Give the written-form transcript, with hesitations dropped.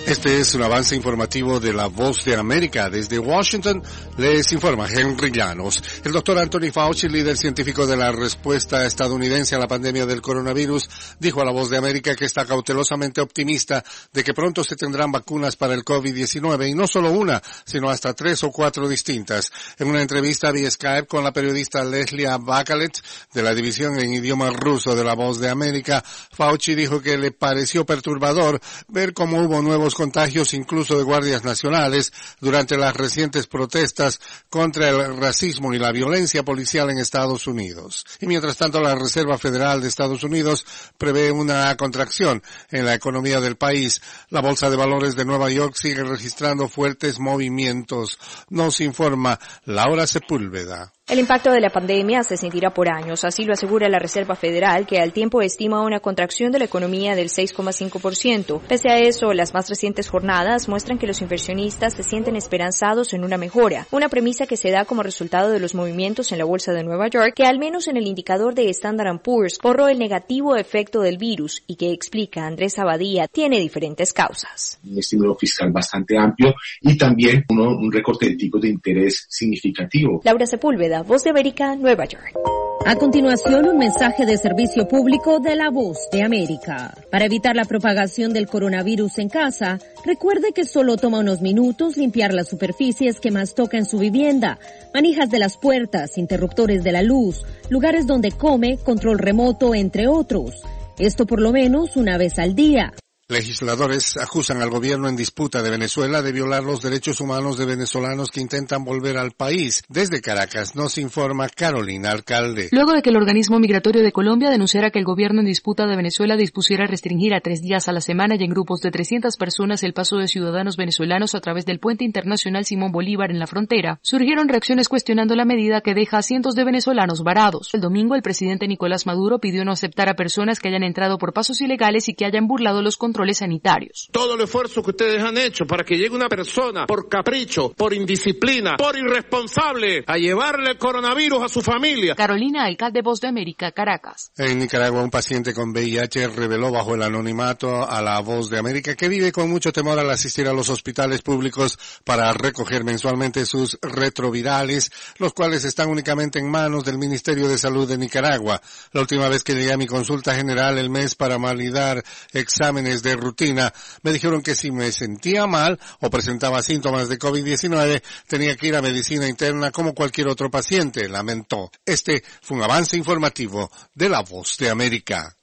Este es un avance informativo de La Voz de América. Desde Washington les informa Henry Llanos. El doctor Anthony Fauci, líder científico de la respuesta estadounidense a la pandemia del coronavirus, dijo a La Voz de América que está cautelosamente optimista de que pronto se tendrán vacunas para el COVID-19 y no solo una, sino hasta 3 o 4 distintas. En una entrevista vía Skype con la periodista Leslie Bakalet de la división en idioma ruso de La Voz de América, Fauci dijo que le pareció perturbador ver cómo hubo nuevos contagios incluso de guardias nacionales durante las recientes protestas contra el racismo y la violencia policial en Estados Unidos. Y mientras tanto, la Reserva Federal de Estados Unidos prevé una contracción en la economía del país. La Bolsa de Valores de Nueva York sigue registrando fuertes movimientos. Nos informa Laura Sepúlveda. El impacto de la pandemia se sentirá por años, así lo asegura la Reserva Federal, que al tiempo estima una contracción de la economía del 6,5%. Pese a eso, las más recientes jornadas muestran que los inversionistas se sienten esperanzados en una mejora, una premisa que se da como resultado de los movimientos en la Bolsa de Nueva York, que al menos en el indicador de Standard & Poor's borró el negativo efecto del virus y que, explica Andrés Abadía, tiene diferentes causas. Un estímulo fiscal bastante amplio y también un recorte de tipos de interés significativo. Laura Sepúlveda, Voz de América, Nueva York. A continuación, un mensaje de servicio público de La Voz de América. Para evitar la propagación del coronavirus en casa, recuerde que solo toma unos minutos limpiar las superficies que más toca en su vivienda, manijas de las puertas, interruptores de la luz, lugares donde come, control remoto, entre otros. Esto por lo menos una vez al día. Legisladores acusan al gobierno en disputa de Venezuela de violar los derechos humanos de venezolanos que intentan volver al país. Desde Caracas nos informa Carolina Alcalde. Luego de que el organismo migratorio de Colombia denunciara que el gobierno en disputa de Venezuela dispusiera restringir a 3 días a la semana y en grupos de 300 personas el paso de ciudadanos venezolanos a través del puente internacional Simón Bolívar en la frontera, surgieron reacciones cuestionando la medida que deja a cientos de venezolanos varados. El domingo, el presidente Nicolás Maduro pidió no aceptar a personas que hayan entrado por pasos ilegales y que hayan burlado los controles sanitarios. Todo el esfuerzo que ustedes han hecho para que llegue una persona por capricho, por indisciplina, por irresponsable a llevarle el coronavirus a su familia. Carolina Alcalde, Voz de América, Caracas. En Nicaragua, un paciente con VIH reveló bajo el anonimato a La Voz de América que vive con mucho temor al asistir a los hospitales públicos para recoger mensualmente sus retrovirales, los cuales están únicamente en manos del Ministerio de Salud de Nicaragua. La última vez que llegué a mi consulta general el mes para validar exámenes de rutina, me dijeron que si me sentía mal o presentaba síntomas de COVID-19, tenía que ir a medicina interna como cualquier otro paciente, lamentó. Este fue un avance informativo de La Voz de América.